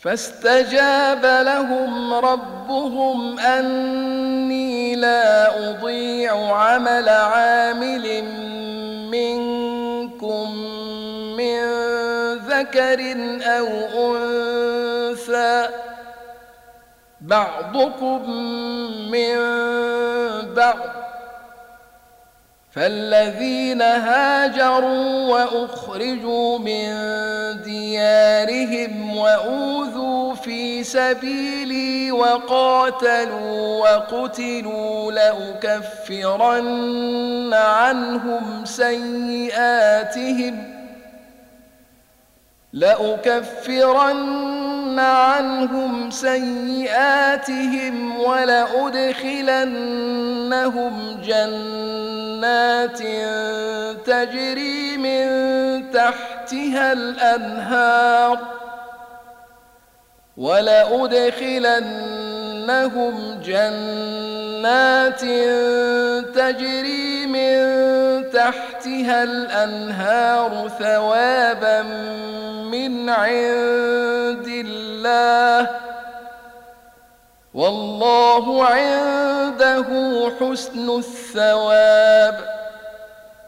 فاستجاب لهم ربهم أني لا أضيع عمل عامل منكم من ذكر أو أنثى بعضكم من بعض، فالذين هاجروا وأخرجوا من ديارهم وأوذوا في سبيلي وقاتلوا وقتلوا لأكفرن عنهم سيئاتهم ولأدخلنهم جنات تجري من تحتها الأنهار ثوابا من عند الله، والله عنده حسن الثواب.